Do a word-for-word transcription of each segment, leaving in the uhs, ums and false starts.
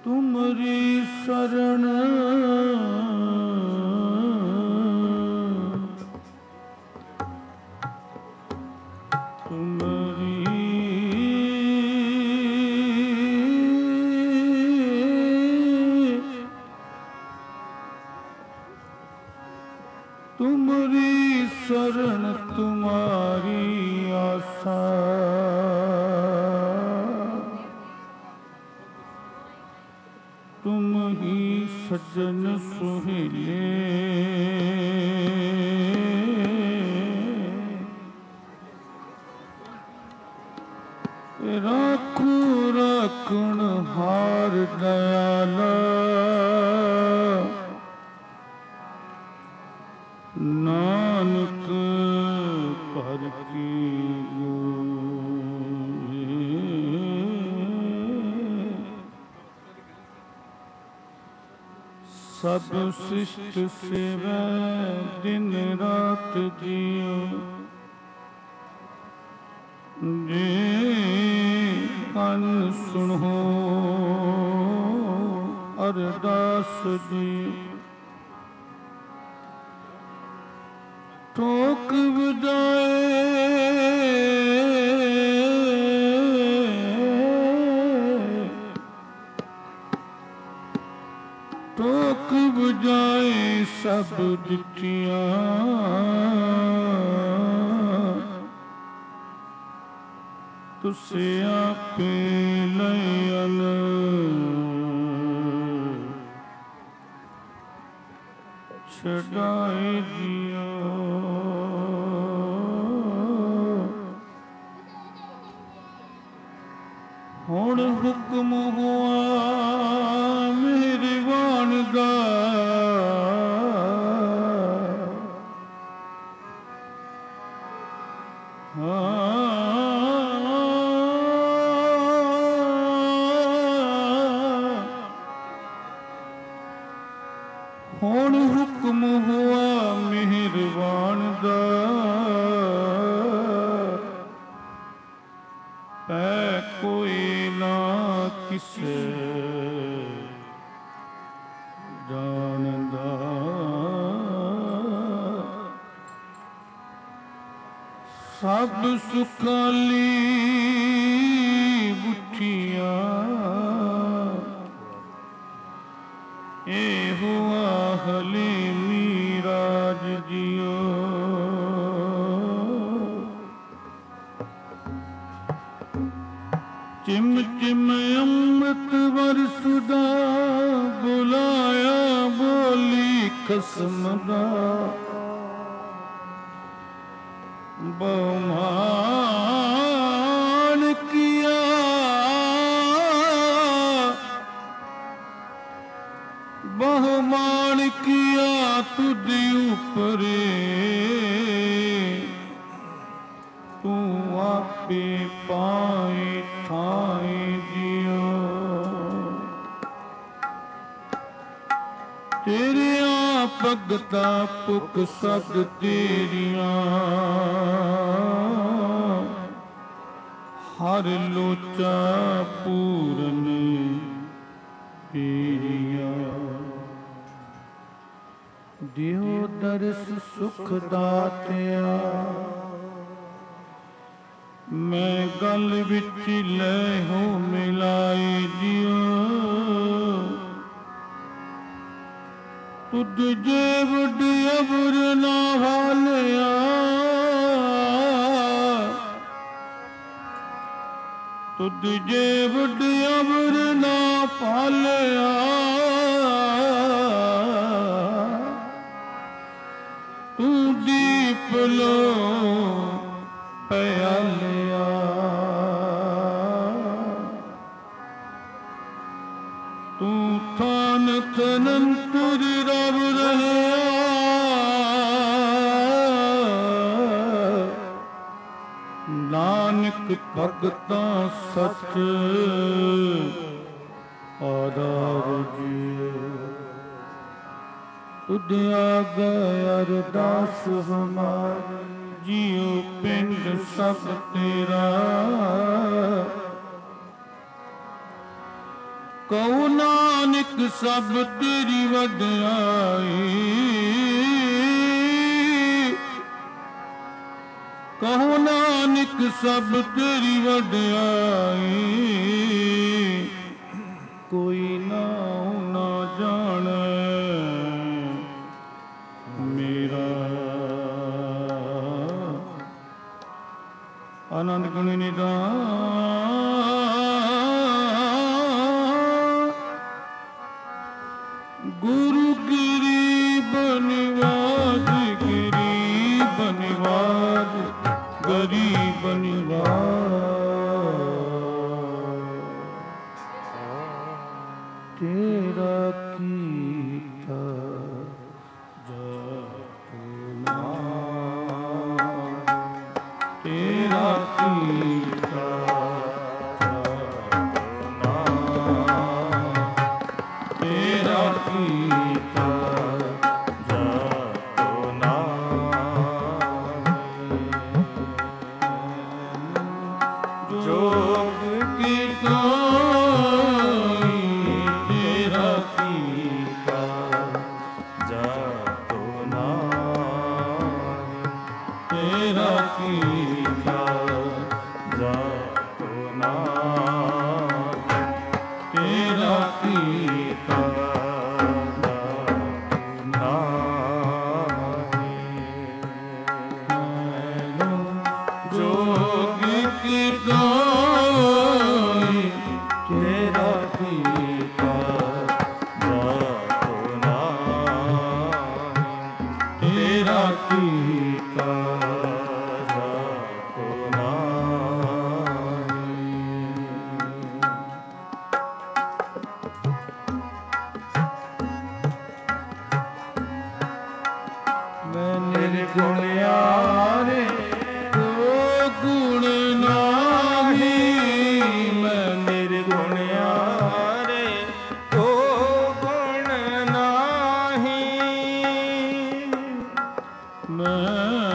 तुमरी शरण तुमरी तुमरी शरण तुम्हारी आशा तुम ही सज्जन सुहेले राखो राखण हार दयाला नानक पर की सब शिष्ट सेवै दिन रात जियो जे कन सुनो अरदास जी ठोक बजाए ठोक बजाए सब दिठियां तुसे आपे लयन छड़ाए दिया हुण हुक्म हुआ मेहरबान दा हुण हुक्म हुआ मेहरबान दा पै कोई ना किसे जानदा सब सुखाली बुठियां ए हुआ हलीमी राज जियो चिम चिम अमृत बरसदा बुलाया बोली कसम दा बहुमान किया बहुमान किया तुझ ऊपरे तू आपे पाए ठाए दियो तेरे आप भगता पुख सद तेरिया हर लोचा पूरन पीरिया दियो दर्श सुख दातिया मैं गल विच ले हो मिलाई दियो तुझ जे वड अबर ना हालिया तुझ जे वड अबर ना पालिया तू दीप लो प्यालिया तू थान तनंतर रब रहा नानक भगता सच आधार जी तुझ आगे अरदास हमारी जियो पिंड सब तेरा कौना ਨਾਨਕ ਸਭ ਤੇਰੀ ਵਡਿਆਈ, ਕਹੋ ਨਾਨਕ ਸਭ ਤੇਰੀ ਵਡਿਆਈ, ਕੋਈ ਨਾਉ ਨਾ ਜਾਣੈ ਮੇਰਾ। ਆਨੰਦ ਗੁਣ ਨਿਧਾਨ ਗੁਰੂ ਗਰੀਬ ਨਿਵਾਜ, ਗਰੀਬ ਨਿਵਾਜ, ਗਰੀਬ ਨਿਵਾਜ, ਤੇਰਾ ਕੀਤਾ ਜਪੁ ਨਾਮ, ਤੇਰਾ ਕੀਤਾ ਗੁਣਿਆਰੇ ਕੋ ਗੁਣ ਨਾਹੀ, ਮੈਂ ਨਿਰਗੁਣਿਆਰੇ ਕੋ ਗੁਣ ਨਾਹੀ, ਮੈਂ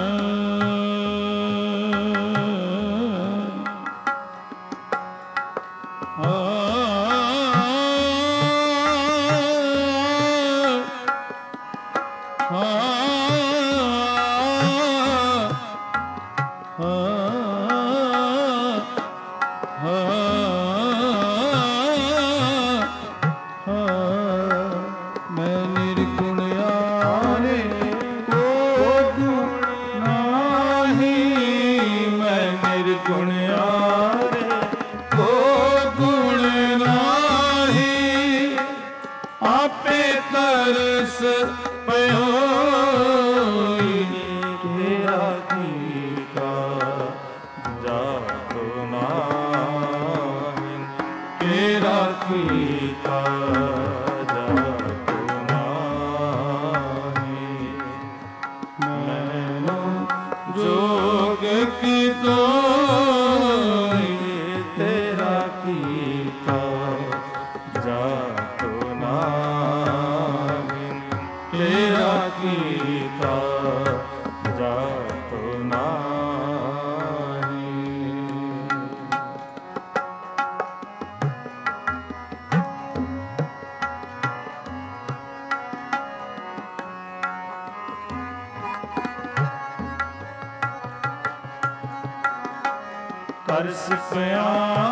ਤਰਸ ਪਿਆ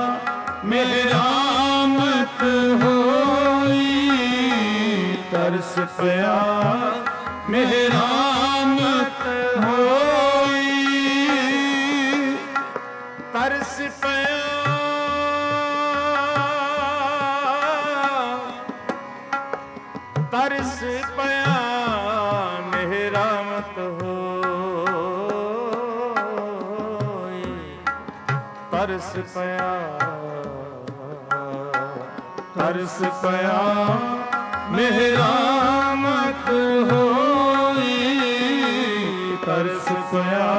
ਮਿਹਰਾਮਤ ਹੋਈ, ਤਰਸ ਪਿਆ ਮਿਹਰਾਮਤ ਹੋਈ, ਤਰਸ ਪਿਆ ਤਰਸ ਪਿਆ ਮਿਹਰਾਮਤ ਹੋਈ, ਤਰਸ ਪਿਆ ਤਰਸ ਪਿਆ ਮਿਹਰਾਮਤ ਹੋਈ, ਤਰਸ ਪਿਆ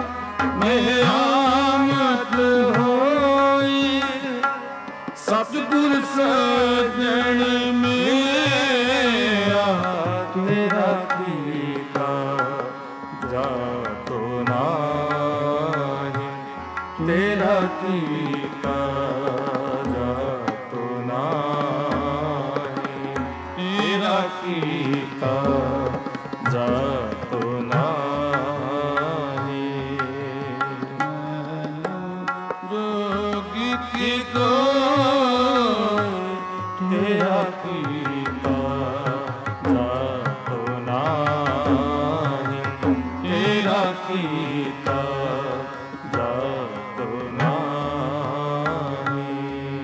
ਮਿਹਰਾਮਤ ਹੋਈ, ਸਤਿਗੁਰ ਸਜਣ ਮੇਰਾ ਤੇਰਾ ਕੀਤਾ ਜਾਤੋ ਨਾਹੀ, ਤੇਰਾ ਕੀਤਾ ਜਾਤੋ ਨਾਹੀ, ਤੇਰਾ ਕੀਤਾ ਜਾਤੋ ਨਾਹੀ, ਤੇਰਾ ਕੀਤਾ ਜਾਤੋ ਨਾਹੀ।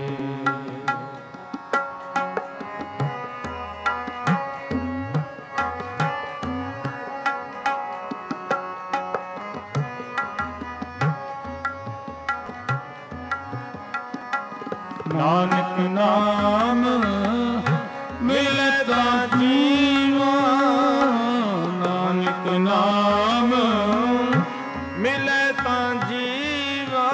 ਨਾਨਕ ਨਾਮ ਮਿਲੇ ਤਾਂ ਜੀਵਾ, ਨਾਨਕ ਨਾਮ ਮਿਲੇ ਤਾਂ ਜੀਵਾ,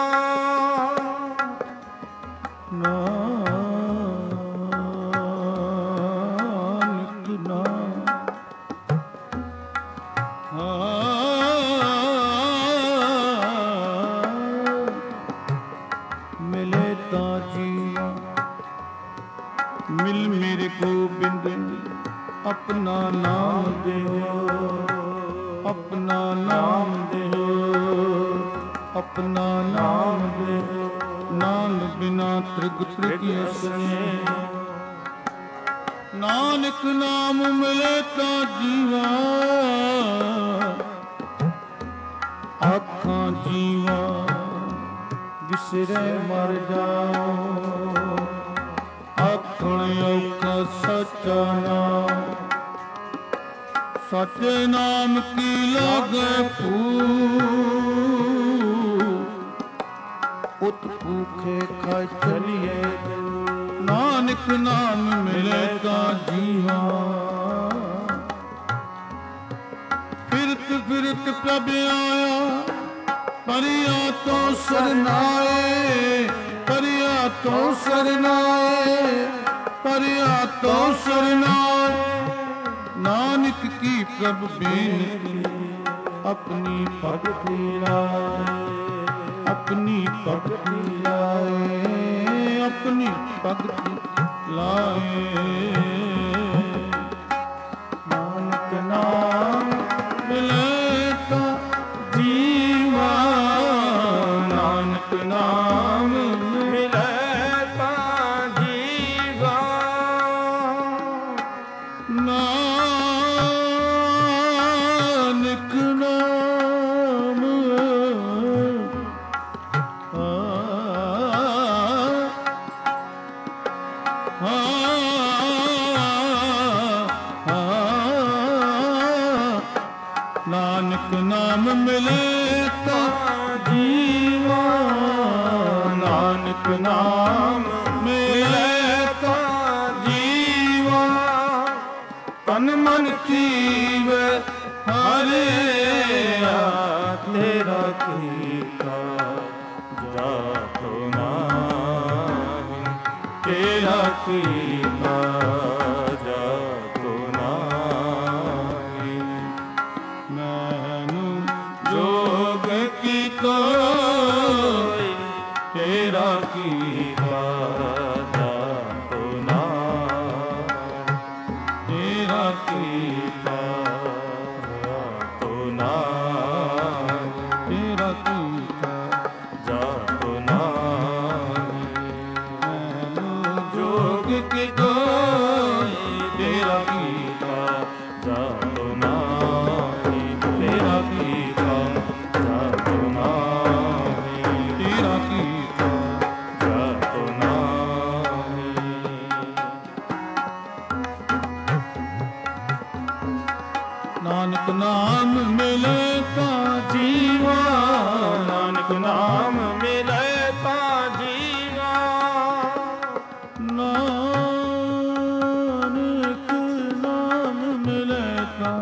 ਨਾਨਕ ਨਾਮ ਹਾਂ ਮਿਲੇ ਤਾਂ ਜੀਵਾ। ਮਿਲ ਮੇਰੇ ਗੋਬਿੰਦ ਆਪਣਾ ਨਾਮ ਦਿਓ, ਆਪਣਾ ਨਾਮ ਦਿਓ, ਆਪਣਾ ਨਾਮ ਦਿਓ। ਨਾਨਕ ਬਿਨਾ ਤ੍ਰਿਗ ਤ੍ਰਿਗ ਅਸਨੇ, ਨਾਨਕ ਨਾਮ ਮਿਲੇ ਤਾਂ ਜੀਵਾ। ਆਖਾਂ ਜੀਵਾ ਵਿਸਰੇ ਮਰ ਜਾਓ, ਆਖਣ ਔਖਾ ਸੱਚਾ ਨਾਮ। ਸੱਚੇ ਨਾਮ ਕੀ ਲਾਗੇ ਭੂਖ, ਉਤ ਭੂਖੇ ਖਾਇ ਚਲੀਏ। ਨਾਨਕ ਨਾਮ ਮਿਲੇ ਤਾਂ ਜੀਵਾ। ਫਿਰਤ ਫਿਰਤ ਪ੍ਰਭ ਆਇਆ, ਪਰਿਆ ਤੋਂ ਸਰਨਾਏ, ਪਰਿਆ ਤੋਂ ਸਰਨਾਏ, ਪਰਿਆ ਤੋਂ ਸਰਨਾਏ। ਨਾਨਕ ਕੀ ਪ੍ਰਭ ਬੇਨਤੀ ਆਪਣੀ ਭਗਤੀ ਲਾਏ, ਆਪਣੀ ਭਗਤੀ ਲਾਏ, ਆਪਣੀ ਭਗਤੀ ਲਾਏ। ਨਾਨਕ ਨਾਮ ਮਿਲੇ ਤਾਂ ਜੀਵਾ, ਨਾਨਕ ਨਾਮ ਮਿਲੇ ਤਾਂ ਜੀਵਾ। ਨਾਨਕ ਨਾਮ ਨਾਨਕ ਨਾਮ ਮਿਲੇ ਤਾਂ ਜੀਵਾ, ਨਾਨਕ ਨਾਮ ਮਿਲੇ ਤਾਂ ਜੀਵਾ। ਤਨ ਮਨ ਜੀਵੈ ਹਰਿਆ, ਤੇਰਾ ਕੀਤਾ ਜਾਤੋ ਨਾਹੀ, ਤੇਰਾ ਕੀਤਾ ਜਾਤੋ ਨਾਹੀ। ਮੈਨੂੰ ਜੋਗ ਕੀ ਕੋਈ, ਤੇਰਾ ਕੀਤਾ ਜਾਤੋ ਨਾਹੀ, ਤੇਰਾ ਕੀਤਾ ਜਾਤੋ ਨਾਹੀ, ਤੇਰਾ ਕੀਤਾ ਜਾਤੋ ਨਾਹੀ। ਮੈਨੂੰ ਜੋਗ ਕੀ ਕੋਈ, ਤੇਰਾ ਕੀਤਾ ਜਾਤੋ ਨਾਹੀ, ਤੇਰਾ ਕੀਤਾ ਜਾਤੋ ਨਾਹੀ, ਤੇਰਾ ਕੀਤਾ ਜਾਤੋ ਨਾਹੀ। ਨਾਨਕ ਨਾਮ ਮਿਲੇ ਤਾਂ ਜੀਵਾ, ਨਾਨਕ ਨਾਮ ਮਿਲੇ ਤਾਂ ਜੀਵਾ। ਨਾਨਕ ਨਾਮ ਮਿਲੇ ਤਾਂ,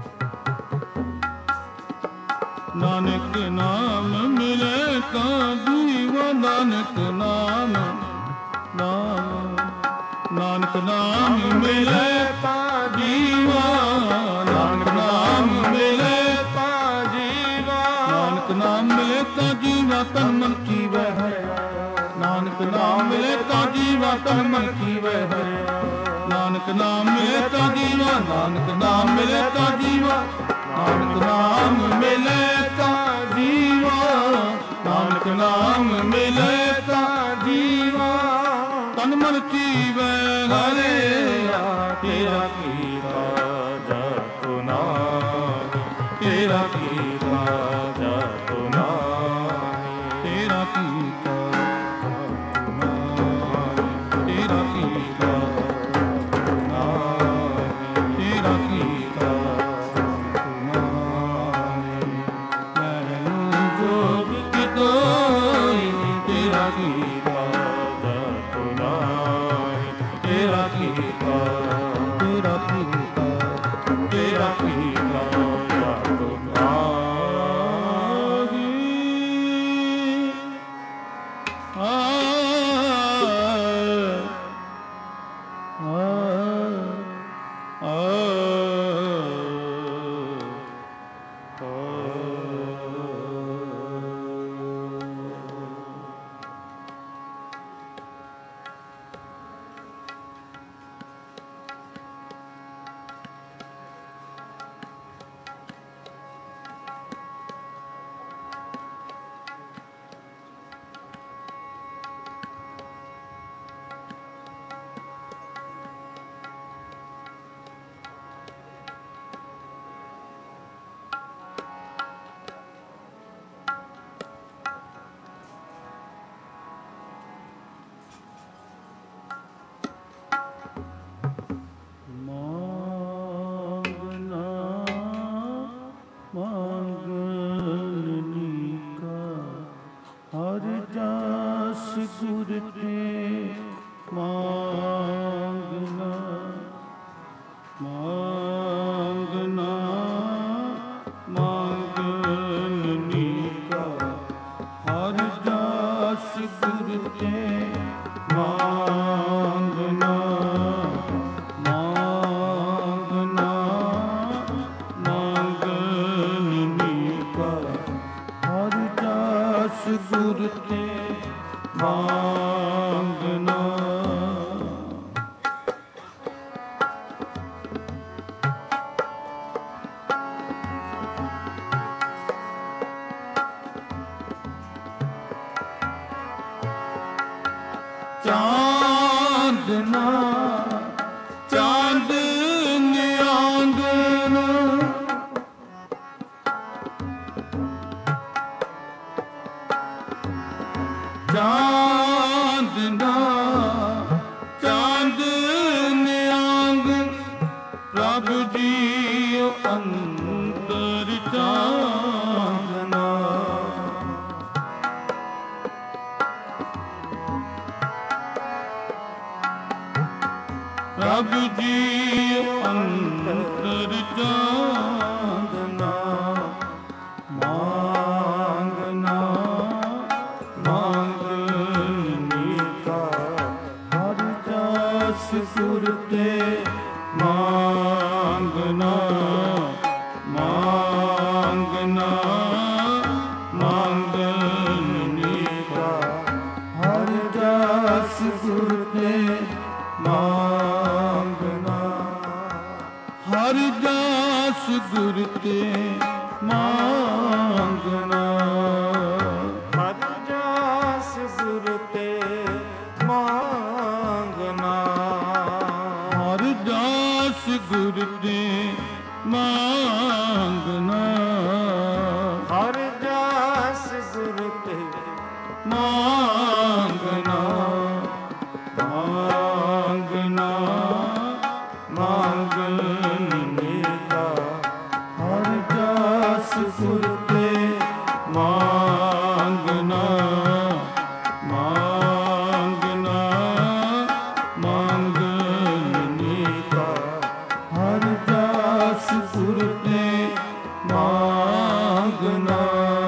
ਨਾਨਕ ਨਾਮ ਮਿਲੇ ਤਾਂ ਜੀਵਾ। ਨਾਨਕ ਨਾਮ ਨਾਮ ਨਾਨਕ ਨਾਮ ਮਿਲੇ ਤਾਂ ਜੀਵਾ, ਨਾਨਕ ਨਾਮ ਮਿਲੇ ਤਾਂ ਜੀਵਾ। ਨਾਨਕ ਨਾਮ ਮਿਲੇ ਤਾਂ ਜੀਵਾ ਤਨ ਮਨ ਜੀਵੈ ਹਰਿਆ। ਨਾਨਕ ਨਾਮ ਮਿਲੇ ਤਾਂ ਜੀਵਾ ਤਨ ਮਨ ਜੀਵੈ ਹਰਿਆ। ਨਾਨਕ ਨਾਮ ਮਿਲੇ ਤਾਂ ਜੀਵਾ, ਨਾਨਕ ਨਾਮ ਮਿਲੇ ਤਾਂ ਜੀਵਾ। ਨਾਨਕ ਨਾਮ ਮਿਲੇ ਤਾਂ ਜੀਵਾ, ਨਾਨਕ ਨਾਮ ਮਿਲੇ ਤਾਂ ਮਨ ਚੀਵੈ ਹਰੇ ਤੇਰਾ ਕੀਤਾ ਜਪ ਨਾਹੀ, ਤੇਰਾ ਕੀਤਾ ਜਪ ਨਾਹੀ, ਤੇਰਾ ਕੀਤਾ ਜਪ ਨਾਹੀ, ਤੇਰਾ ਕੀਤਾ ਜਪ ਨਾਹੀ, ਤੇਰਾ ਕੀਤਾ ਜਪ ਨਾਹੀ। ਮੈਨੂੰ ਜੋਗ ਕੀ ਕੋਈ ਤੇਰਾ ਕੀਤਾ ਜਪ ਨਾਹੀ, ਤੇਰਾ ਕੀਤਾ ਤੇਰਾ ਕੀਤਾ ਤੇਰਾ ਕੀਤਾ ਜਪ ਨਾਹੀ। ਆ ਆ ਆ ਗੁਰ ਤੇ ਮੰਗਣਾ ਮੰਗਣਾ ਮੰਗਣੀ ਕਾ ਹਰ ਦਾਸ ਗੁਰ ਤੇ ਮੰਗਣਾ ਮੰਗਣਾ ਮੰਗਣੀ ਕਾ ਹਰ ਦਾਸ ਗੁਰ ਤੇ ਮੰਗਣਾ। ਚਾਂਦਨਾ ਚਾਂਦ ਨਿਆਂਗਨ ਚਾਂਦਨਾ ਚਾਂਦ ਨਿਆਂਗ ਪ੍ਰਭ ਜੀਉ ਅੰਤਰ ਚਾਂਦਨਾ ਪ੍ਰਭ ਜੀਉ ਅੰਤਰ ਚਾਂਦਨਾ ਮੰਗਣਾ ਮੰਗਣੀ ਕਾ ਹਰ ਦਾਸ ਗੁਰ ਤੇ ਮੰਗਣਾ ਮੰਗਣਾ ਮੰਗਣੀ ਕਾ ਹਰ ਦਾਸ ਗੁਰ ਤੇ ਮੰਗਣਾ ਹਰ ਦਾਸ ਗੁਰ ਤੇ ਮੰਗਣਾ ਹਰ ਦਾਸ ਗੁਰ ਤੇ ਮੰਗਣਾ ਹਰ ਦਾਸ ਗੁਰ ਤੇ ਮੰਗਣਾ ਹਰ ਦਾਸ ਗੁਰ ਤੇ ਮੰਗਣਾ ਮੰਗਣਾ ਮੰਗਣੀ ਕਾ ਹਰ ਦਾਸ ਗੁਰ ਤੇ ਮੰਗਣਾ ਮੰਗਣਾ ਮੰਗਣੀ ਕਾ ਹਰ ਦਾਸ ਗੁਰ ਤੇ ਮੰਗਣਾ।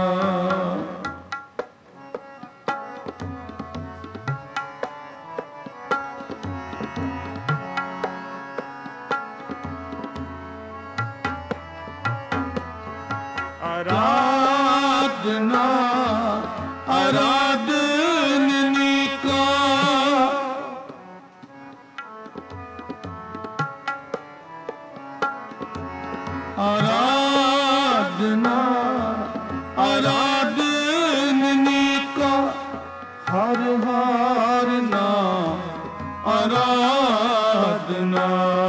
ਆਰਾਧਨਾ ਆਰਾਧਨੀ ਕਾ ਆਰਾਧਨਾ ਆਰਾਧਨੀ ਕਾ ਹਰ ਹਰ ਨਾਮ ਆਰਾਧਨਾ।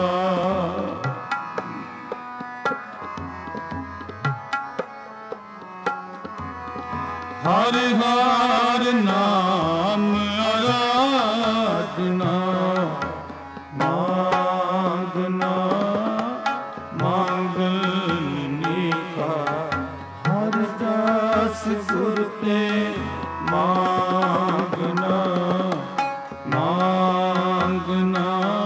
ਹਰਿ ਹਰਿ ਨਾਮ ਆਰਾਧਨਾ। ਮੰਗਨਾ ਮੰਗਲ ਨੀਕਾ ਹਰਿ ਦਾਸ ਗੁਰ ਤੇ ਮੰਗਨਾ। ਮੰਗਨਾ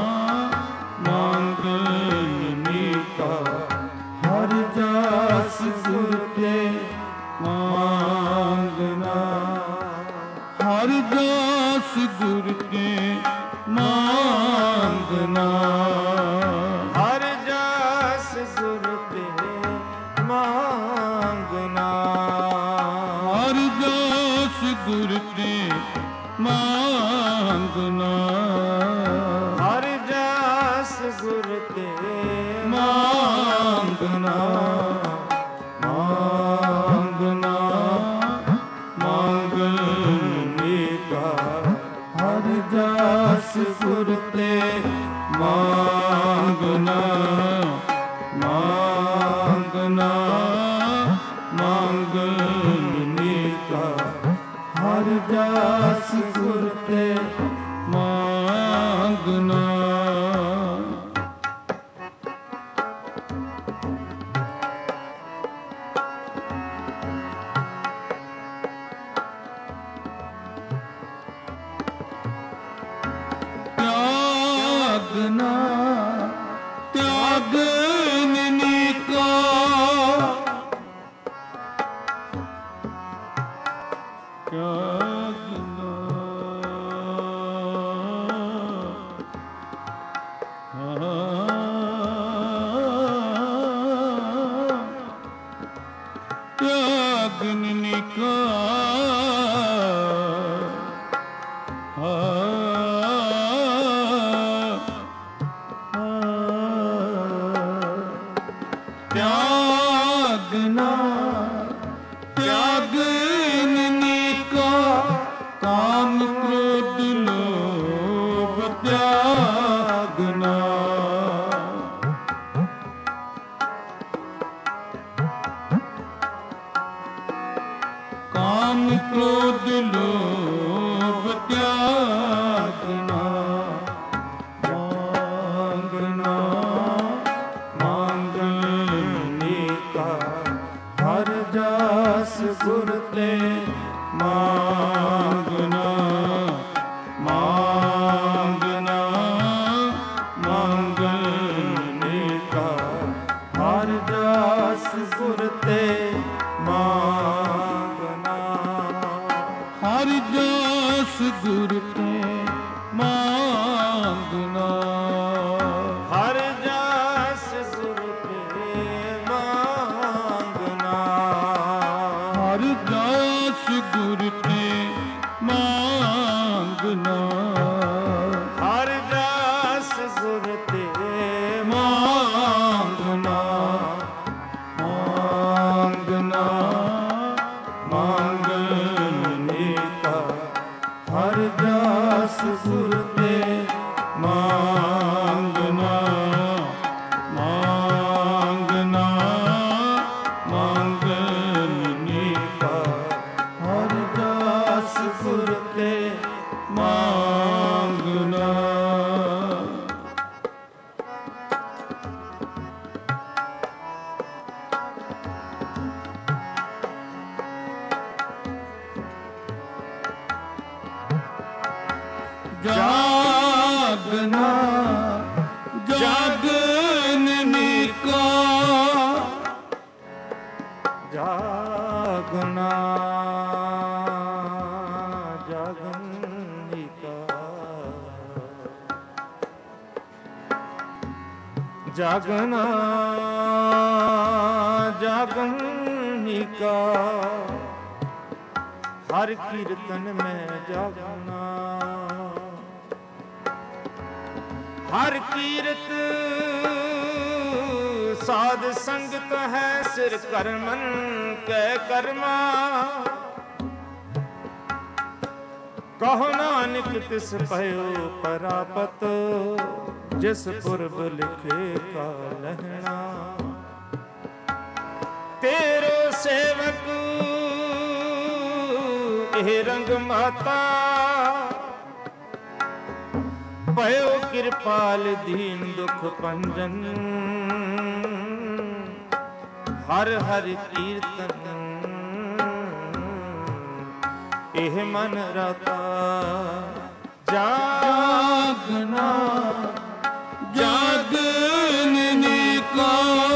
ਮੰਗਲ ਨੀਕਾ ਹਰਿ ਦਾਸ ਗੁਰ ਤੇ ਮੰਗਨਾ। ਹਰਿ ਦਾਸ ਗੁਰ ਤੇ ਮੰਗਨਾ। ਹਰਿ ਦਾਸ ਗੁਰ ਤੇ ਮੰਗਨਾ। ਹਰਿ ਦਾਸ ਗੁਰ ਤੇ ਮੰਗਨਾ। ਹਰਿ ਦਾਸ ਗੁਰ ਤੇ ਮੰਗਨਾ। ਮੰਗਨਾ ਮੰਗਲ ਨੀਕਾ ਹਰਿ ਦਾਸ ਗੁਰ ਤੇ ਮੰਗਨਾ। ਮੰਗਨਾ ਮੰਗਲ ਨੀਕਾ ਹਰਿ ਦਾਸ ਗੁਰ ਤੇ ਮੰਗਨਾ। ਤਿਆਗਨਾ ਤਿਆਗਨ ਨੀਕਾ ਤਿਆਗਨਾ। ਤਿਆਗਨ ਨੀਕਾ ਤਿਆਗਨਾ ਤਿਆਗਨ ਨੀਕਾ ਕਾਮ ਕ੍ਰੋਧ ਲੋਭ ਤਿਆਗਨਾ। ਕਾਮ ਕ੍ਰੋਧ ਲੋਭ ਤਿਆਗਨਾ। ਮੰਗਨਾ ਮੰਗਲ ਨੀਕਾ ਹਰਿ ਦਾਸ ਗੁਰ ਤੇ ਮੰਗਨਾ। ਮੰਗਨਾ ਮੰਗਲ ਨੀਕਾ ਹਰਿ ਦਾਸ ਗੁਰ ਤੇ ਮੰਗਨਾ। ਹਰਿ ਦਾਸ ਗੁਰ ਤੇ ਮੰਗਨਾ। ਹਰਿ ਦਾਸ ਗੁਰ ਤੇ ਮੰਗਨਾ। ਹਰਿ ਦਾਸ ਗੁਰ ਤੇ ਮੰਗਨਾ। ਹਰਿ ਦਾਸ ਗੁਰ ਤੇ ਮੰਗਨਾ। ਮੰਗਨਾ ਮੰਗਲ ਨੀਕਾ ਹਰਿ ਦਾਸ ਗੁਰ ਤੇ ਮੰਗਨਾ। ਮੰਗਨਾ ਮੰਗਲ ਨੀਕਾ ਹਰਿ ਦਾਸ ਗੁਰ ਤੇ ਮੰਗਨਾ। ਜਾਗਨਾ ਜਾਗਨ ਨੀਕਾ ਜਾਗਨਾ ਜਾਗਨ ਨੀਕਾ। ਜਾਗਨਾ ਜਾਗਨ ਨੀਕਾ ਹਰ ਕੀਰਤਨ ਮੈਂ ਜਾਗਨਾ। ਹਰ ਕੀਰਤ ਸਾਧ ਸੰਗਤ ਹੈ ਸਿਰ ਕਰਮਨ ਕੈ ਕਰਮਾ। ਕਹੋ ਨਾਨਕ ਤਿਸ ਭਇਓ ਪਰਾਪਤ, ਜਿਸ ਪੁਰਬ ਲਿਖੇ ਕਾ ਲਹਿਣਾ। ਤੇਰੋ ਸੇਵਕ ਇਹ ਰੰਗ ਮਾਤਾ, ਭਇਓ ਕਿਰਪਾਲ ਦੀਨ ਦੁਖ ਭੰਜਨ। ਹਰ ਹਰ ਕੀਰਤਨ ਇਹ ਮਨ ਰਤਾ। ਜਾਗਣਾ ਜਾਗਨਨੀ ਕਾ,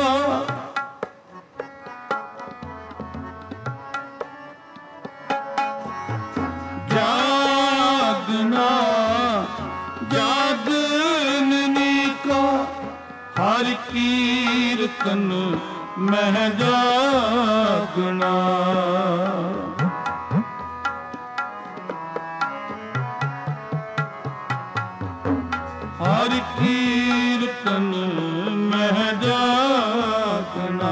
ਜਾਗਣਾ ਜਾਗਨਨੀ ਕਾ। ਹਰਿ ਕੀਰਤਨ ਮਹਿ ਜਾਗਣਾ। ਹਰਿ ਕੀਰਤਨ ਮਹਿ ਜਾਗਣਾ।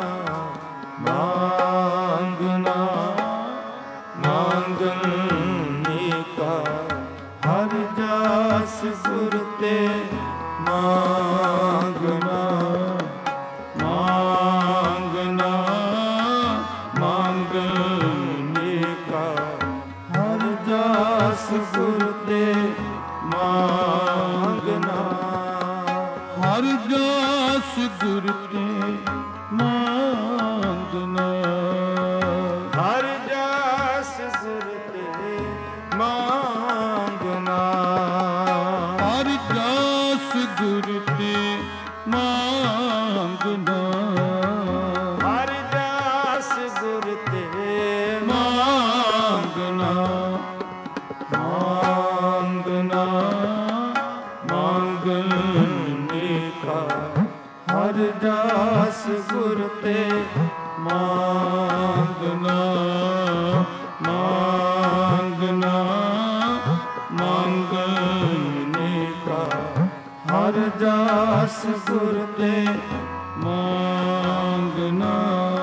ਮੰਗਣਾ ਮੰਗਣੀ ਕਾ, ਹਰਿ ਜਾਸ ਗੁਰ ਤੇ ਮੰਗਣਾ। ਮੰਗਣਾ ਮੰਗਣੀ ਕਾ, ਹਰਿ ਜਾਸ ਗੁਰ ਤੇ ਮੰਗਣਾ। ਹਰਿ ਜਾਸ ਗੁਰ ਤੇ ਮੰਗਣਾ। ਹਰਿ ਜਾਸ ਗੁਰ ਤੇ ਮੰਗਣਾ। ਹਰਿ ਜਾਸ ਗੁਰ ਤੇ ਮੰਗਣਾ। ਹਰਿ ਜਾਸ ਗੁਰ ਤੇ ਮੰਗਣਾ। ਮੰਗਣਾ ਮੰਗਣੀ ਕਾ, ਹਰਿ ਜਾਸ ਗੁਰ ਤੇ ਮੰਗਣਾ। ਮੰਗਣਾ ਮੰਗਣੀ ਕਾ, ਹਰਿ ਜਾਸ ਗੁਰ ਤੇ ਮੰਗਣਾ।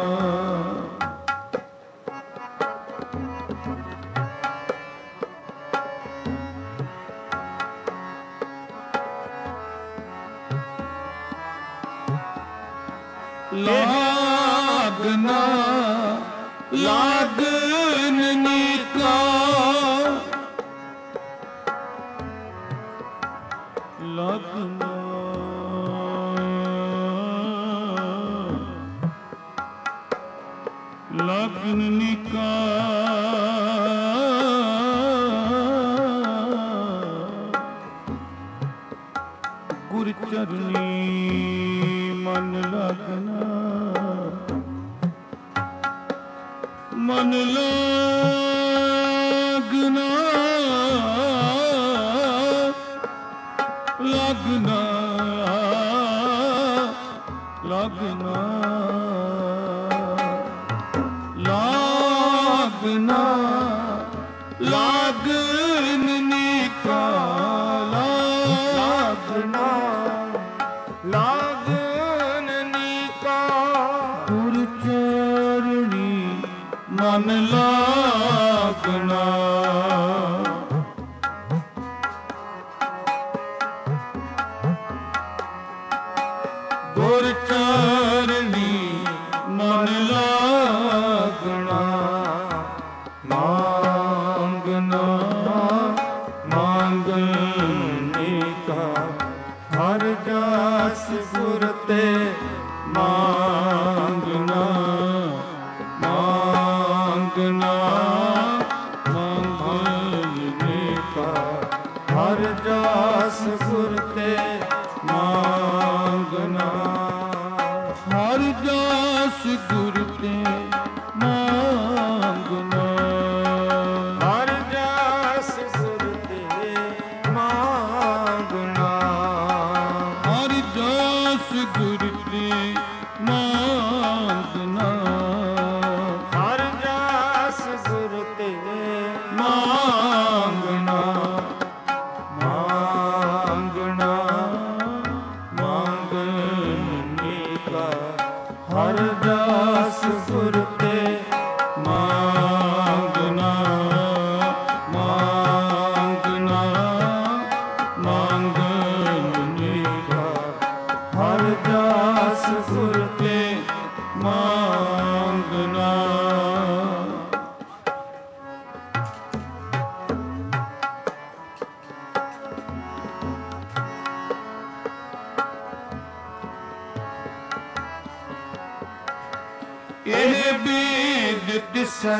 ਲਾਗਨਾ ਲਾਗਨਨੀ ਕਾ, ਲਾਗਨਾ ਲਾਗਨਨੀ ਕਾ। ਗੁਰ ਚਰਨੀ ਮਨ ਲਾਗਨਾ। ਮਨ ਲਾਗਨਾ ਲਾਗਨਾ ਲਾਗਨਾ ਲਾਗਨਾ ਲਾਗਨਨੀ ਕਾ। ਲਾਗਨਾ ਲਾਗਨਨੀ ਕਾ, ਗੁਰ ਚਰਣੀ ਮਨ ਲਾਗਨਾ। ਗੁਰ ਚਰਣੀ ਮਨ ਲਾਗਣਾ। ਮੰਗਣਾ ਮੰਗਣੀ ਕਾ, ਹਰਿ ਜਾਸ ਗੁਰ ਤੇ ਮੰਗਣਾ। ਮੰਗਣਾ ਮੰਗਣੀ ਕਾ, ਹਰਿ ਜਾਸ ਗੁਰ ਤੇ ਮੰਗਣਾ। ਹਰਿ ਜਾਸ ਗੁਰ ਤੇ ਮੰਗਣਾ। ਹਰਿ ਜਾਸ ਗੁਰ ਤੇ ਮੰਗਣਾ। ਹਰਿ ਜਾਸ ਗੁਰ ਤੇ ਮੰਗਣਾ। ਹਰਿ ਜਾਸ ਗੁਰ ਤੇ ਮੰਗਣਾ। ਮੰਗਣਾ ਦਿਸੈ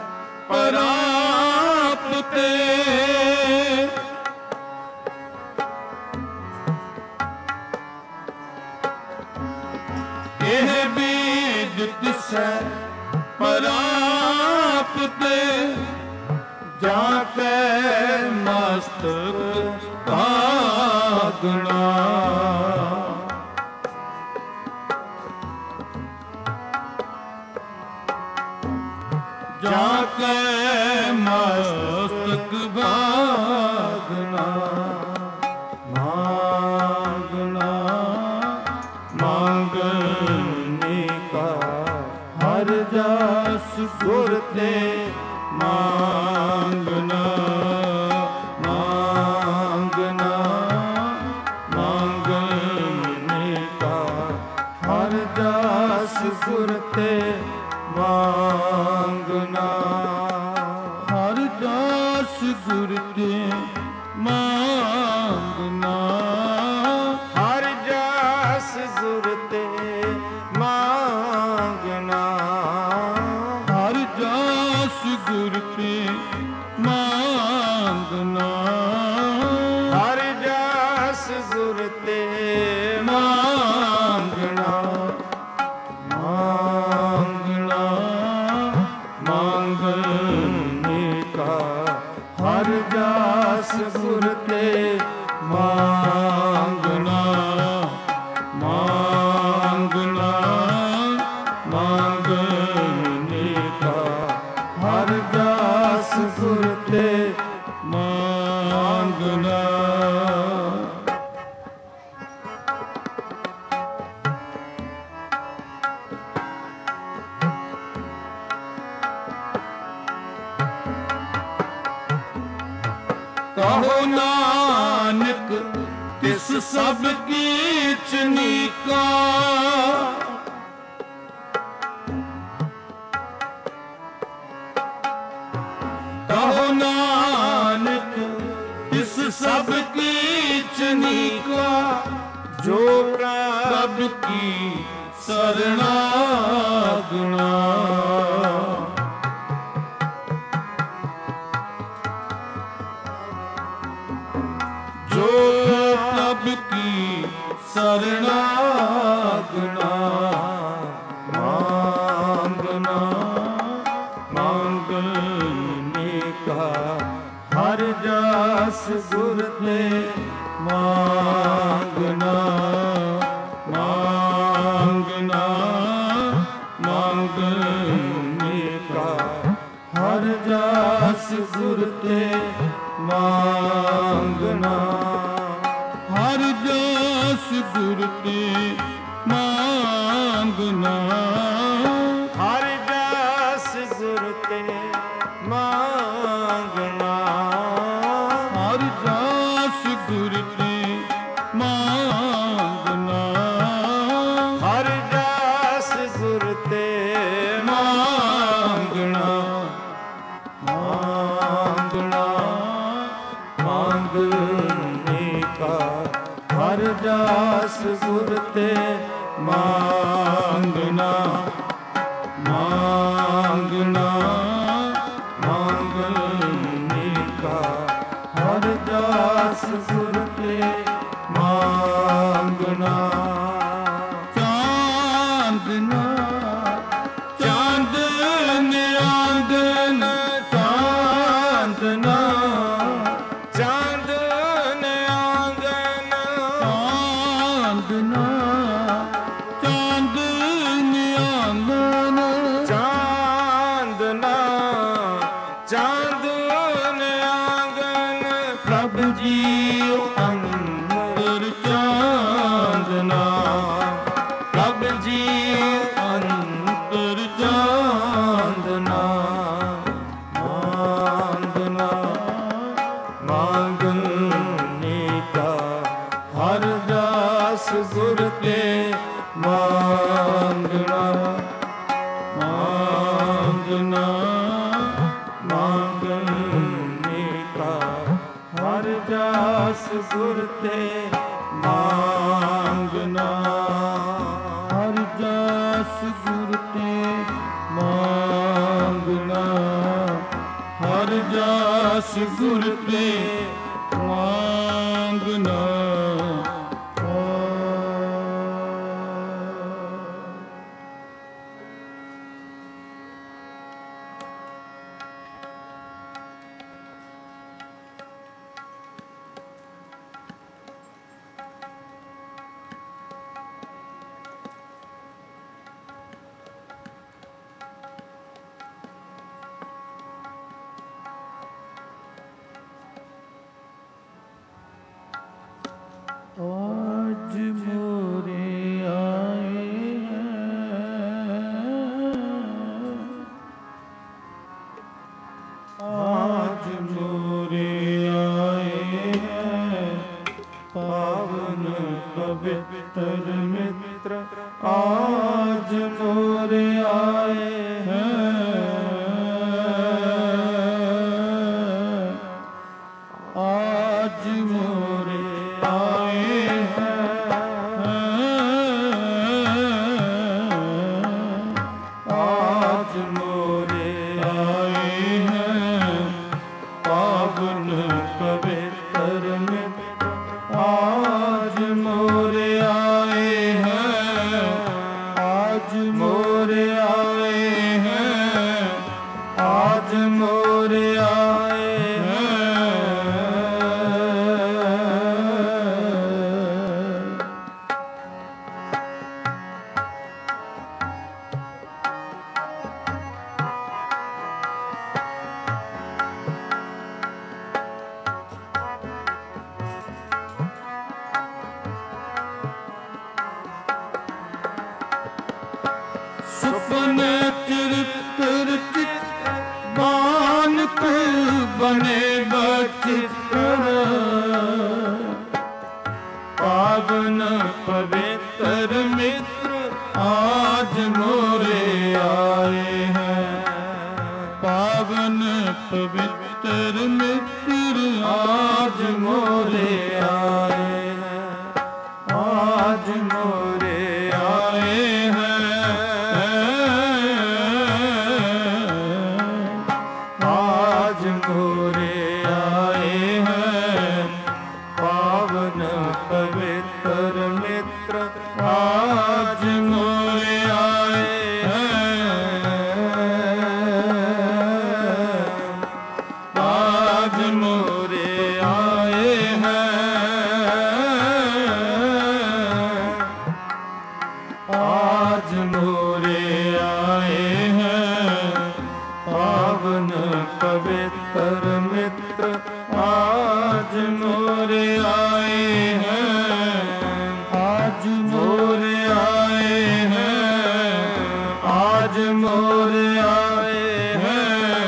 ਪਰਾਪ ਤੇ ਇਹ ਬੀਜ ਦਿਸੈ ਪਰਾਪ ਤੇ ਜਾ ਕੇ ਮਸਤਕ ਭਾਗਣਾ ਜਾ ਕੇ ਮਸਤਕ ਭਾਗਣਾ ਮਾਂਗਣਾ ਮੰਗਣੇ ਕਾ ਹਰ ਜਸ ਗੁਰ ਤੇ ਮੰਗਣਾ ਮੰਗਣਾ ਮੰਗਣੇ ਕਾ ਹਰ ਜਸ ਗੁਰ ਤੇ ਮੰਗਣਾ ਹਰ ਦਾਸ ਗੁਰ ਤੇ ਮੰਗਣਾ ਹਰ ਜਸ ਗੁਰ ਤੇ ਮੰਗਣਾ ਹਰ ਦਾਸ ਗੁਰ ਤੇ ਮੰਗਣਾ ਹਰ ਜਸ ਗੁਰ ਤੇ ਮੰਗਣਾ ਮੰਗਣਾ ਮੰਗਣੇ ਕਾ ਹਰ ਜਸ ਗੁਰ ਤੇ ਮੰਗਣਾ ਮੰਗਣਾ ਮੰਗਣੇ ਕਾ ਹਰ ਜਸ ਗੁਰ ਤੇ ਮੰਗਣਾ ਕਹੋ ਨਾਨਕ ਤਿਸ ਸਭ ਕੀਚ ਨੀਕਾ ਕਹੋ ਨਾਨਕ ਤਿਸ ਸਭ ਕੀਚ ਨੀਕਾ ਜੋ ਪ੍ਰਭ ਪ੍ਰਭ ਕੀ ਸਰਣਾਗਣਾ ਜੋ ਪ੍ਰਭ ਕੀ ਸਰਣਾਗਣਾ ਮੰਗਣਾ ਮੰਗਣੇ ਕਾ ਹਰ ਜਸ ਗੁਰ ਤੇ ਮੰਗਣਾ ਮੰਗਣਾ ਮੰਗਣੇ ਕਾ ਹਰ ਜਸ ਗੁਰ ਤੇ ਮੰਗਣਾ ਹਰ ਜਸ ਗੁਰ ਤੇ ਮੰਗਣਾ ਹਰ ਜਸ ਗੁਰ ਤੇ ਮੰਗਣਾ ਹਰ ਜਸ ਗੁਰ ਤੇ ਮੰਗਣਾ ਹਰ ਜਸ ਗੁਰ ਤੇ ਮੰਗਣਾ ਮੰਗਣਾ ਮੰਗਣੇ ਕਾ ਹਰ ਜਸ ਗੁਰ ਤੇ ਮੰਗਣਾ ਮੰਗਣਾ ਮੰਗਣੇ ਕਾ ਹਰ ਜਸ ਗੁਰ ਤੇ ਮੰਗਣਾ ਚਾਂਦਨਾ ਚਾਂਦਨ ਆਂਗਨ ਚਾਂਦਨਾ ਚਾਂਦਨ ਆਂਗਨ ਚਾਂਦਨਾ ਚਾਂਦਨ ਆਂਗਨ ਚਾਂਦਨਾ ਚਾਂਦਨ ਆਂਗਨ ਪ੍ਰਭ ਜੀਉ ਅੰਤਰ ਚਾਂਦਨਾ ਪ੍ਰਭ ਜੀਉ ਅੰਤਰ ਚਾਂਦਨਾ ਮੰਗਣਾ ਮੰਗਣੇ ਕਾ ਹਰ ਜਸ ਗੁਰ ਤੇ ਮੰਗਣਾ ਮੰਗਣਾ ਮੰਗਣੇ ਕਾ ਹਰ ਜਸ ਗੁਰ ਤੇ ਮੰਗਣਾ ਹਰ ਜਸ ਗੁਰ ਤੇ ਮੰਗਣਾ दास गुर ते मांगना। आज मोरे आए आज मोरे आए पावन पवित्र मित्र। आज मोरे आए आज मोरे आज मोरे आए हैं पावन पवित्र मित्र। आज मोरे आए हैं आज मोरे आए हैं आज मोरे आए हैं। सुपने चित्र चित बानक बने बचित्र। पावन पवित्र मित्र आज मोरे आए हैं। पावन पवित्र मित्र आज मोरे आए हैं आज मोरे आए हैं आज मोरे आए हैं पावन पवित्र मित्र। आज मोरे आए हैं आज मोरे आए हैं आज मोरे आए हैं पावन पवित्र मित्र। आज मोरे आए हैं आज मोरे आए हैं आज मोरे आए हैं।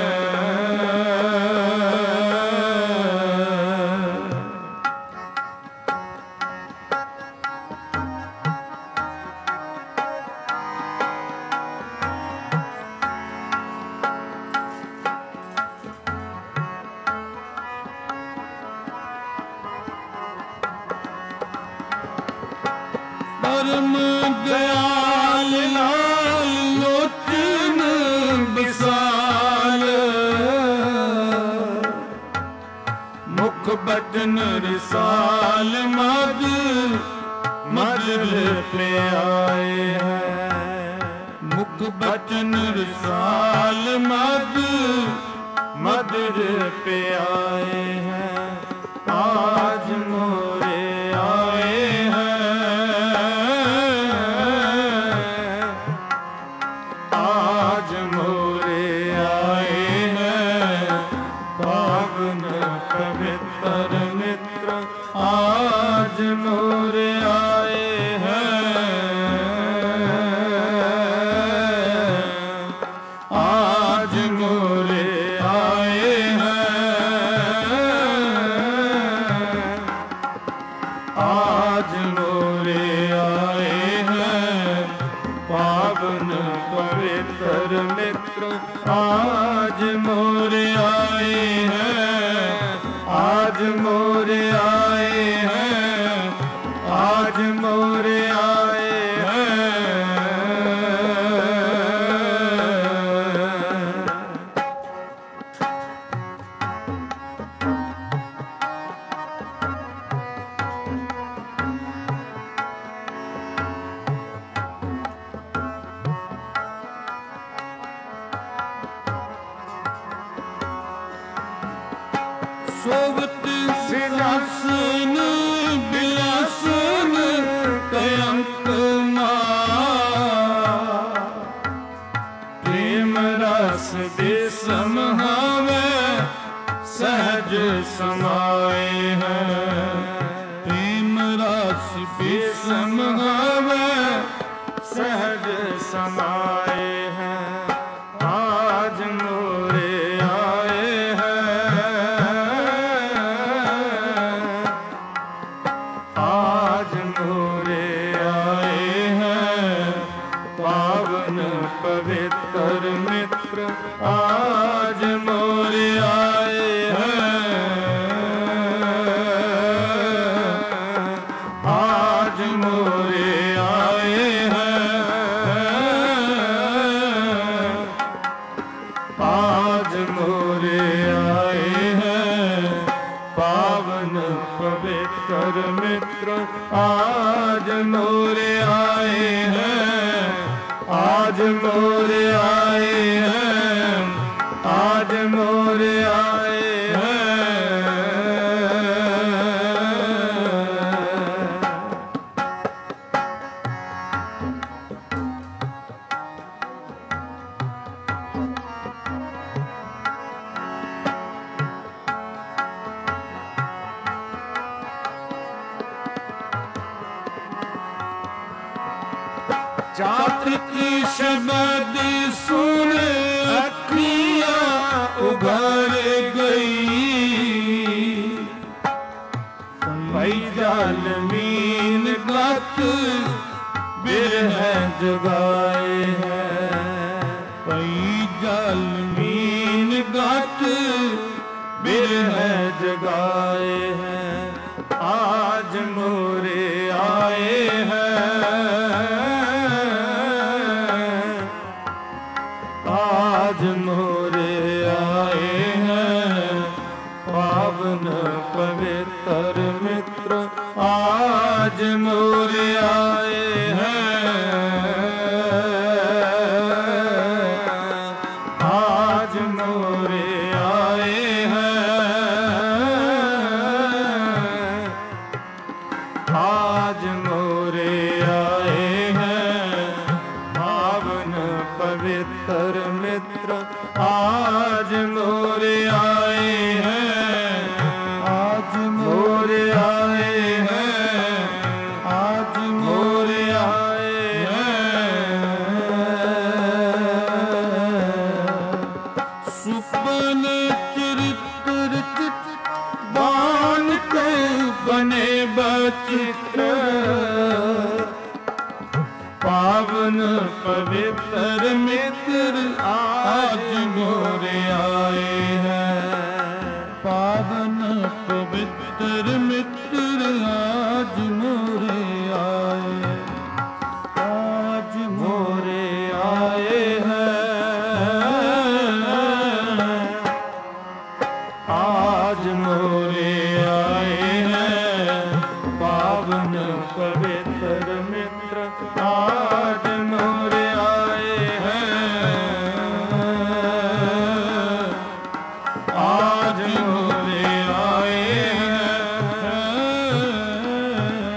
परम दयाल लाल लोचन विशाल। मुख बचन रिसाल मद मधुर पे आए हैं। मुख बचन रिसाल मद मधुर पे आए हैं। आज मोरे आए हैं आज मोरे आए हैं पावन पवित्र मित्र। आज मोरे आए हैं आज मोरे आए हैं आज मोरे आए हैं पावन पवित्र मित्र। आज मोरे आए हैं आज मोरे आए हैं आज मोरे आए हैं। आसन बिलासन कयंक प्रेम रस विषम हवे सहज समाए हैं। प्रेम रस विषम हवे सहज समाए हैं। आज मोरे आए हैं, आज मोरे आए हैं पावन पवित्र मित्र। आज मोरे आए हैं, आज मोरे आए हैं, आज मोरे आए हैं पावन पवित्र मित्र। आज मोरे आए हैं, आज मोरे आए हैं, आज मोरे आए हैं। चात्र की शब्द सुन अखियां उभर गई। पैदल मीन गत बिरह जगाए हैं। पैदल मीन गत बिरह जगाए हैं। आज मोरे आए हैं, आज मोरे आए हैं पावन पवित्र मित्र। आज मोरे आए हैं, आज मोरे आए हैं, आज मोरे आए हैं पावन पवित्र मित्र। आज मोरे आए हैं, आज मोरे आए हैं, आज मोरे आए हैं। सुपन चरित्र चित बान के बने बचित्र पावन पवित्र मित्र। आज मोरे आए हैं, पावन पवित्र मित्र आज मोरे आए। आज मोरे आए हैं, आज मोरे आए हैं पावन पवित्र मित्र। आज मोरे आए हैं, आज मोरे आए हैं,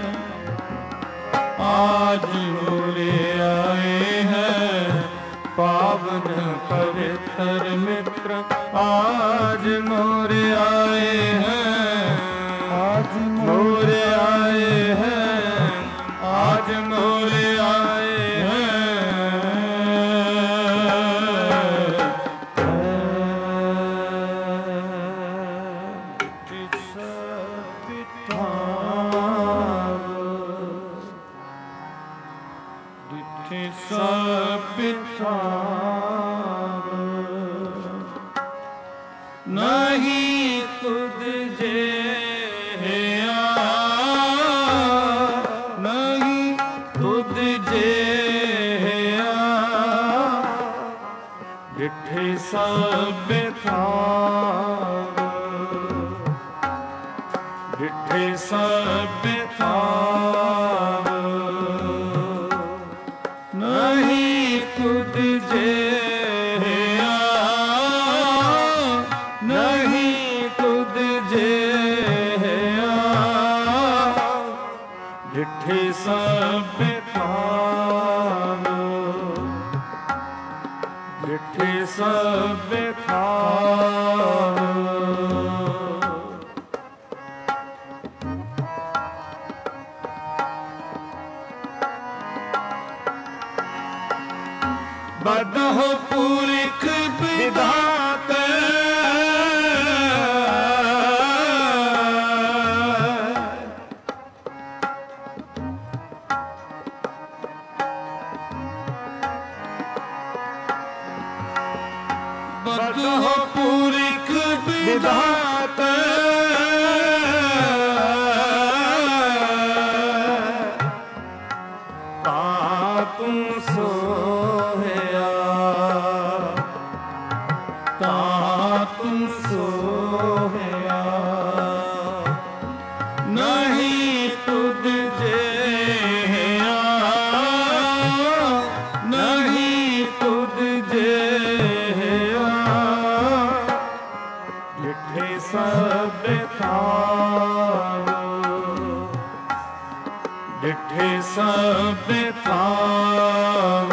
आज मोरे आए हैं पावन पवित्र मित्र। आज मोरे आए हैं, आज मोरे आए हैं, आज मोरे आए हैं। डिठे सपिठाव नहीं तुझ जे नहीं तुझ जे डिठे सपिठाव डिठे सपिठाव नहीं तुझ जे नहीं तुझ जे ਬਦਹੁ ਪੁਰਖ ਵਿਧਾਤੇ ਬਦਹੁ ਪੁਰਖ ਵਿਧਾਤੇ ਤਾ ਤੂੰ ਸੋਹਿਆ ਤਾ ਤੂੰ ਸੋਹਿਆ ਨਹੀਂ ਤੁਧ ਜਿਹਾ ਨਹੀਂ ਤੁਧ ਜਿਹਾ ਜਿੱਥੇ ਸਭ ਥਾਂ ਜਿੱਥੇ ਸਭ ਥਾਂ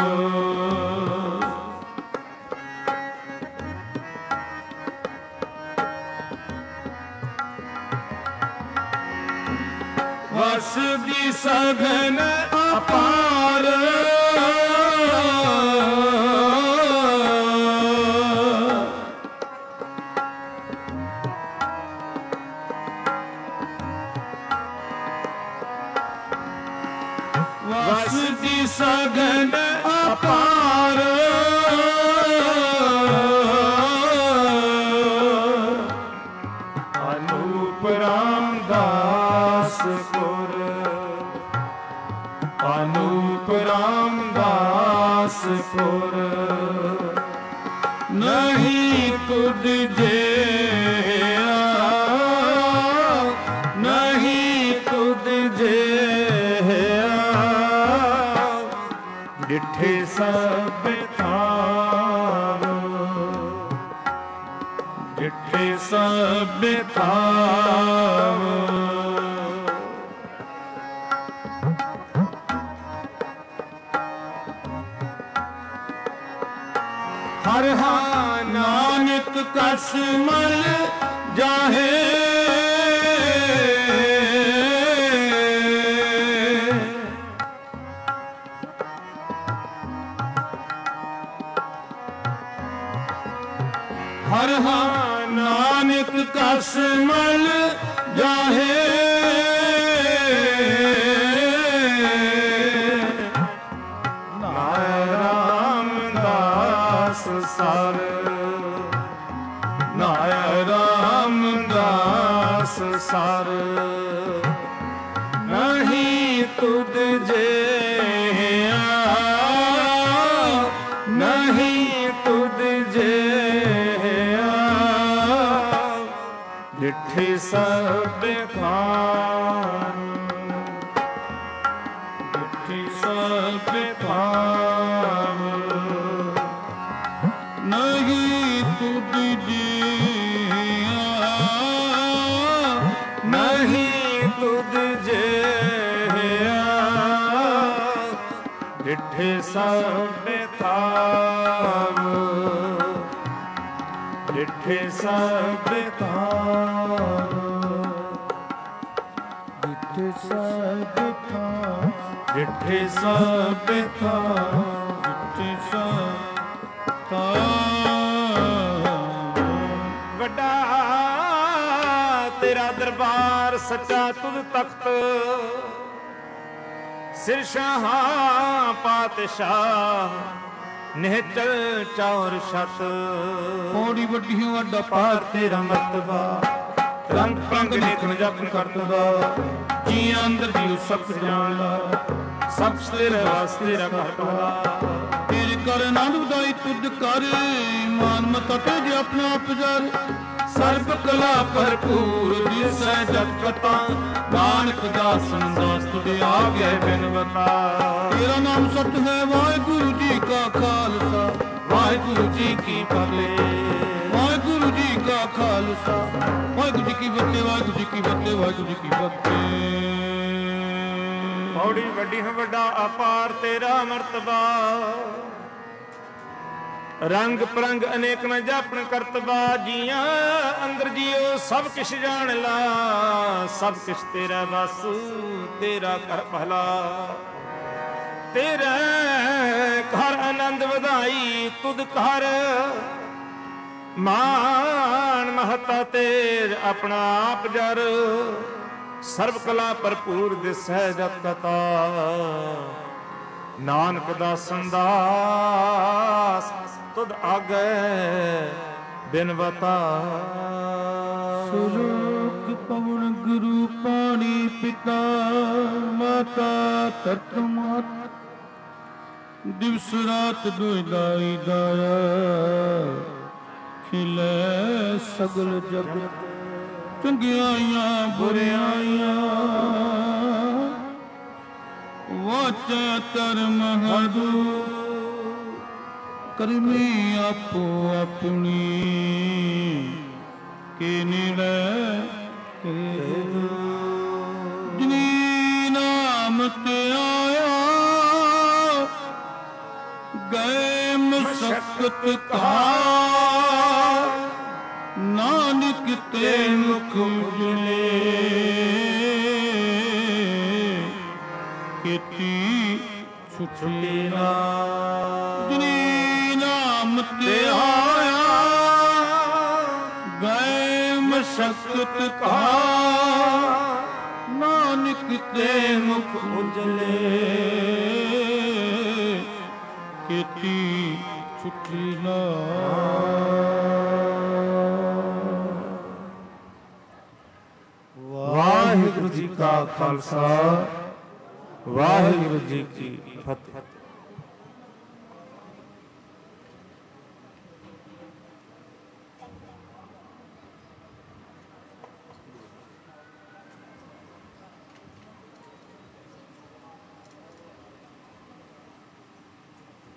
ਵਸ ਦੀ ਸਘਨ ਅਪਾਰ ਵਸ ਦੀ ਸਘਨ ਅਪਾਰ ਅਨੂਪ ਰਾਮਦਾਸ ਪੁਰ ਅਨੂਪ ਰਾਮਦਾਸ ਪੁਰ ਨਹੀਂ ਤੁਧ ਜਿਹਾ ਨਹੀਂ ਤੁਧ ਜਿਹਾ ਡਿਠੇ ਸਭ ਥਾਂ ਡਿਠੇ ਸਭ ਥਾਂ ਹਰ ਹਾ ਨਾਨਕ ਕਸ ਮਲ ਜਾਹੇ ਹਰ ਹਾ ਨਾਨਕ ਕਸ ਮਲ ਜਾਹੇ ਨਾਇ ਰਾਮਦਾਸ ਸਰ ਨਾਇ ਰਾਮਦਾਸ ਸਰ ਨਹੀਂ ਤੁਧ ਜਿਹਾ ਨਹੀਂ ਤੁਧ ਜਿਹਾ ਡਿਠੇ ਸਭ ਥਾਂ ਡਿਠੇ ਸਭ ਥਾਂ ਨਹੀਂ ਤੁਧ ਜਿਹਾ ਨਹੀਂ ਤੁਧ ਜਿਹਾ ਡਿਠੇ ਸਭ ਥਾਂ ਡਿਠੇ ਸਭ ਥਾਂ ਡਿਠੇ ਸਭ ਥਾਂ ਡਿਠੇ ਸਭ ਥਾਂ ਡਿਠੇ ਸਭ ਥਾਂ ਵੱਡਾ ਤੇਰਾ ਦਰਬਾਰ ਸੱਚਾ ਤੁਧ ਤਖਤ ਸਿਰ ਸ਼ਾਹਾਂ ਪਾਤਸ਼ਾਹ ਨਿਹਚਲ ਚੌਰ ਛਤ ਪੌੜੀ ਵੱਡੀ ਵੱਡਾ ਪਾਰ ਤੇਰਾ ਮਰਤਬਾ ਰੰਗ ਪੰਗ ਨੇਤਨ ਜਪਨ ਕਰਤਬਾ ਜੀ ਅੰਦਰ ਦੀ ਸਭ ਜਾਣ ਲਾ ਸਭ ਤੇਰੇ ਵਾਸਤੇ ਰੱਖਾ ਭਲਾ ਤੇਰੇ ਕਰ ਆਨੰਦ ਵਧਾਈ ਤੁਧ ਕਰ ਮਾਨ ਮਤਾ ਤੇ ਆਪਣਾ ਪੁਜਾਰ ਸਰਬ ਕਲਾ ਭਰਪੂਰ ਦਿਸੈ ਜਗ ਕਤਾ ਨਾਨਕ ਦਾਸਨ ਦਾਸ ਤੁਦੇ ਆ ਗਏ ਬਿਨਵਤਾ ਤੇਰਾ ਨਾਮ ਸਤ ਹੈ ਵਾਹਿਗੁਰੂ ਜੀ ਕਾ ਖਾਲਸਾ ਵਾਹਿਗੁਰੂ ਜੀ ਕੀ ਫਤਿਹ ਵਾਹਿਗੁਰੂ ਜੀ ਕਾ ਖਾਲਸਾ ਵਾਹਿਗੁਰੂ ਜੀ ਕੀ ਫਤਿਹ ਵਾਹਿਗੁਰੂ ਜੀ ਕੀ ਫਤਿਹ ਵਾਹਿਗੁਰੂ ਜੀ ਕੀ ਫਤਿਹ ਪੌੜੀ ਵੱਡੀ ਹੈ ਵੱਡਾ ਅਪਾਰ ਤੇਰਾ ਮਰਤਬਾ ਰੰਗ ਪਰੰਗ ਅਨੇਕ ਨ ਜਾਪਣ ਕਰਤਬਾ ਜੀਆਂ ਅੰਦਰ ਜੀਓ ਸਭ ਕਿਛ ਜਾਣ ਲਾ ਸਭ ਕਿਛ ਤੇਰਾ ਬਸ ਤੇਰਾ ਕਰ ਭਲਾ ਤੇਰੇ ਘਰ ਆਨੰਦ ਵਧਾਈ ਤੁਧ ਘਰ ਮਾਨ ਮਹਤਾ ਤੇਰ ਆਪਣਾ ਆਪ ਜਰ ਸਰਬ ਕਲਾ ਭਰਪੂਰ ਦਿਸੈ ਜਤ ਕਤਾ ਨਾਨਕ ਦਾਸਨ ਦਾਸ ਤੁਧ ਆਗੇ ਬਿਨਵਤਾ ਸੁਲੋਕ ਪਵਨ ਗੁਰੂ ਪਾਣੀ ਪਿਤਾ ਮਾਤਾ ਤਤ ਮਾਤ ਦਿਵਸ ਰਾਤ ਦੁਇ ਦਾਈ ਦਾਇਆ ਖਿਲੇ ਸਗਲ ਜਗਤ ਚੰਗਿਆਈਆਂ ਬੁਰਿਆਈਆਂ ਵਾਚਾ ਧਰਮ ਹਦੂ ਕਰਮੀ ਆਪੋ ਆਪਣੀ ਕੇ ਨਿਰੈ ਕੇ ਜਿਨੀ ਨਾਮ ਤੇ ਆਇਆ ਗਏ ਮਸਕਤ ਕਾ ਨਾਨਕ ਤੇ ਮੁਖ ਉਜਲੇ ਕੀਤੀ ਛੁੱਟੀ ਨਾ ਜਿਨੀ ਨਾਮ ਤੇ ਆਇਆ ਗਏ ਮਸਕਤ ਕਾ ਨਾਨਕ ਤੇ ਮੁਖ ਉਜਲੇ ਕੀਤੀ ਛੁੱਟੀ ਨਾ। ਵਾਹਿਗੁਰੂ ਜੀ ਕਾ ਖਾਲਸਾ ਵਾਹਿਗੁਰੂ ਜੀ ਕੀ ਫਤਿਹ।